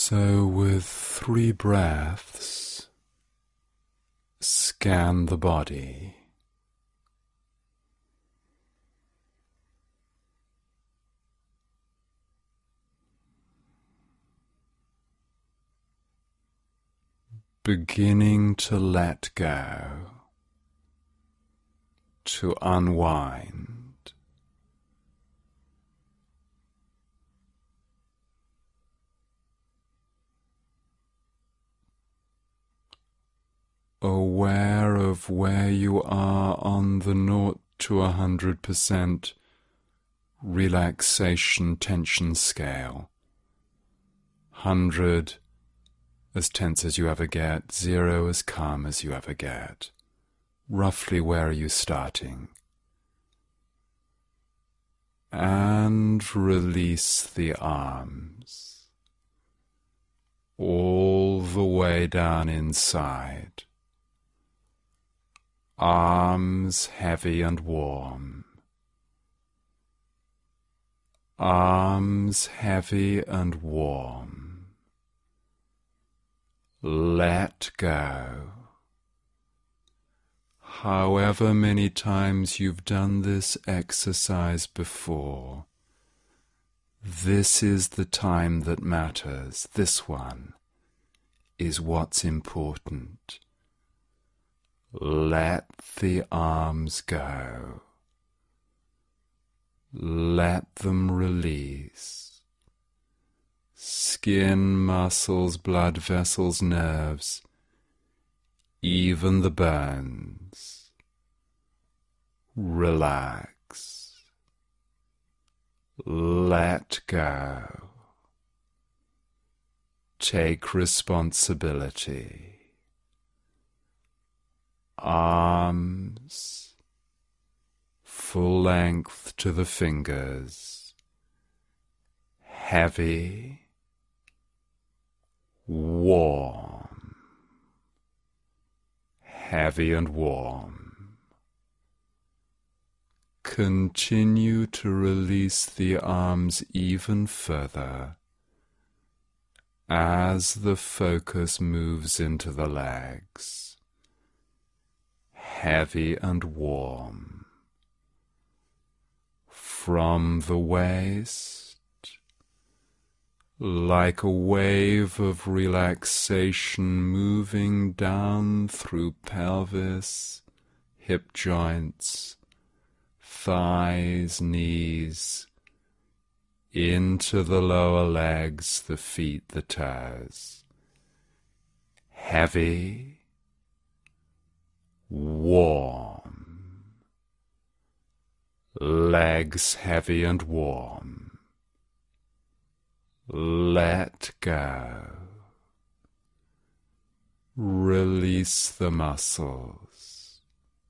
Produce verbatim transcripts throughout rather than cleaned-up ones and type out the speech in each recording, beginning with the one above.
So with three breaths, scan the body. Beginning to let go, to unwind. Aware of where you are on the naught to a hundred percent relaxation tension scale. Hundred as tense as you ever get, zero as calm as you ever get. Roughly where are you starting? And release the arms all the way down inside. Arms heavy and warm. Arms heavy and warm. Let go. However many times you've done this exercise before, this is the time that matters. This one is what's important. Let the arms go. Let them release. Skin, muscles, blood vessels, nerves, even the bones. Relax. Let go. Take responsibility. Arms full length to the fingers, heavy, warm, heavy and warm. Continue to release the arms even further as the focus moves into the legs. Heavy and warm. From the waist, like a wave of relaxation moving down through pelvis, hip joints, thighs, knees, into the lower legs, the feet, the toes. Heavy, warm, legs heavy and warm. Let go. Release the muscles.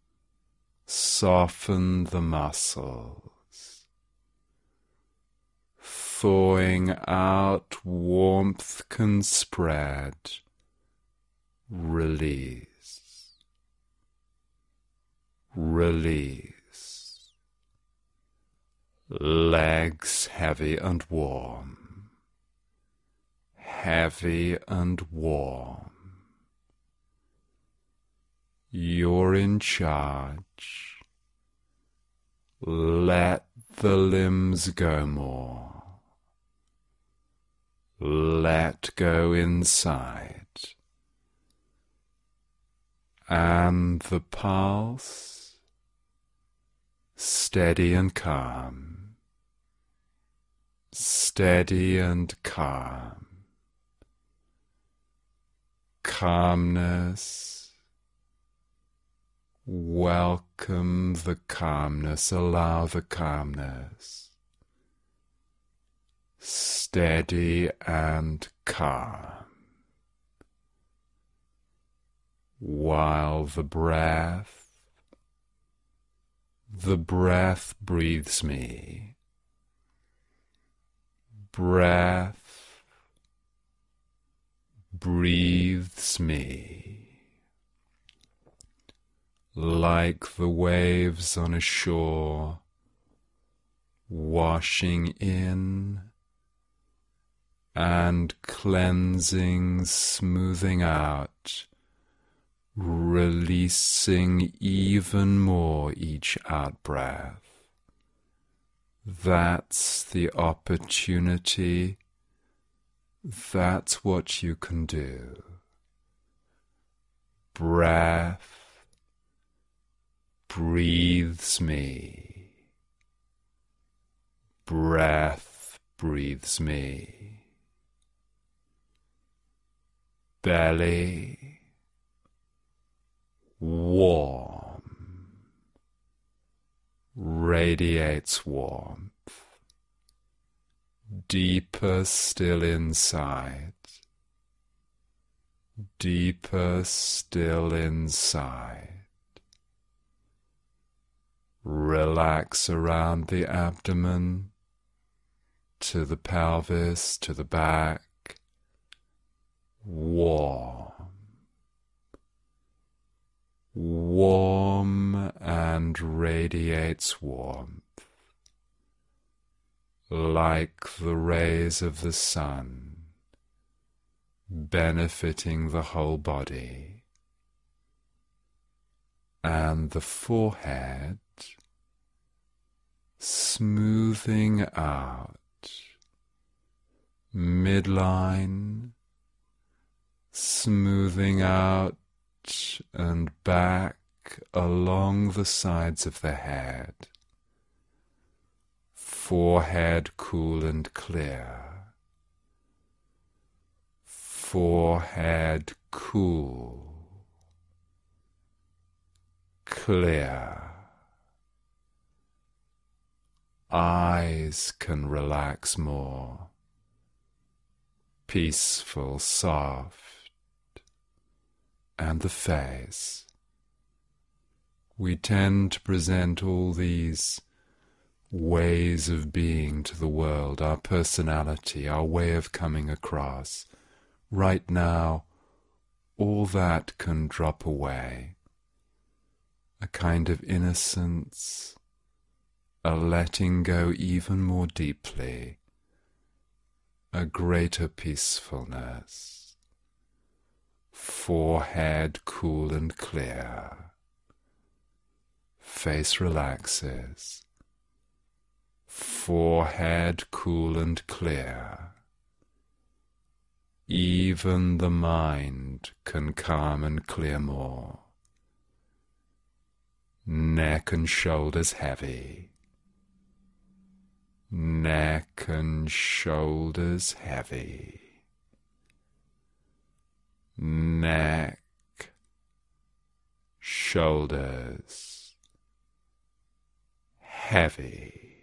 Soften the muscles. Thawing out, warmth can spread. Release. Release. Legs heavy and warm. Heavy and warm. You're in charge. Let the limbs go more. Let go inside. And the pulse, steady and calm, steady and calm, calmness, welcome the calmness, allow the calmness, steady and calm, while the breath The breath breathes me. Breath breathes me. Like the waves on a shore, washing in and cleansing, smoothing out, releasing even more each out-breath. That's the opportunity. That's what you can do. Breath breathes me. Breath breathes me. Belly warm, radiates warmth, deeper still inside, deeper still inside. Relax around the abdomen, to the pelvis, to the back. Warm, warm and radiates warmth, like the rays of the sun, benefiting the whole body. And the forehead, smoothing out, midline, smoothing out and back along the sides of the head. Forehead cool and clear. Forehead cool, clear. Eyes can relax more. Peaceful, soft. And the face. We tend to present all these ways of being to the world, our personality, our way of coming across. Right now, all that can drop away. A kind of innocence, a letting go even more deeply, a greater peacefulness. Forehead cool and clear. Face relaxes. Forehead cool and clear. Even the mind can calm and clear more. Neck and shoulders heavy. Neck and shoulders heavy. Neck, shoulders, heavy.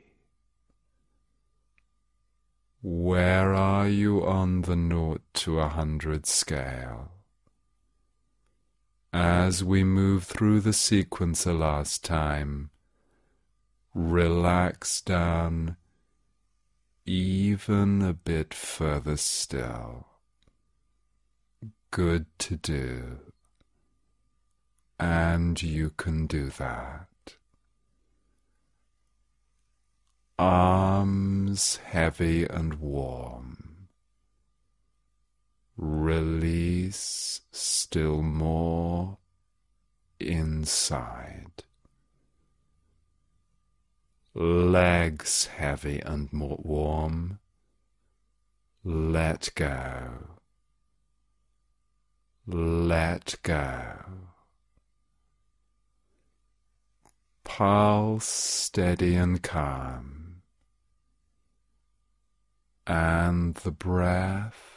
Where are you on the naught to a hundred scale? As we move through the sequencer last time, relax down even a bit further still. Good to do, and you can do that. Arms heavy and warm. Release still more inside. Legs heavy and more warm. Let go. Let go. Pulse steady and calm. And the breath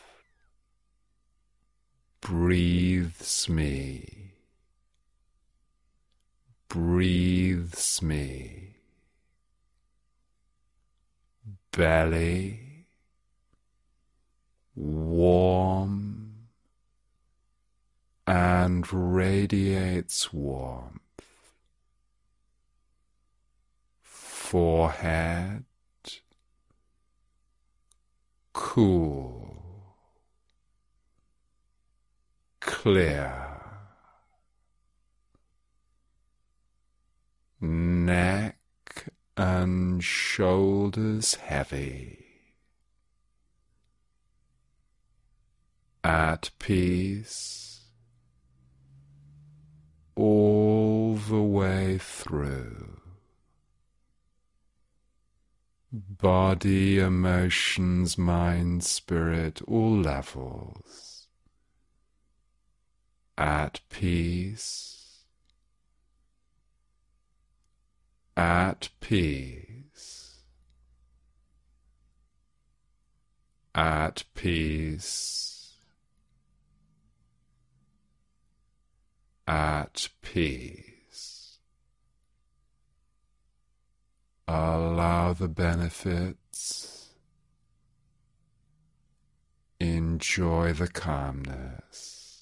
breathes me. Breathes me. Belly warm and radiates warmth. Forehead cool, clear. Neck and shoulders heavy. at peace, all the way through. Body, emotions, mind, spirit, all levels. At peace, at peace, at peace, at peace. Allow the benefits, enjoy the calmness,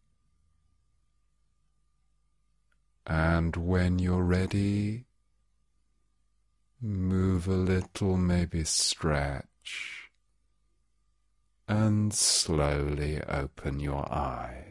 and when you're ready, move a little, maybe stretch, and slowly open your eyes.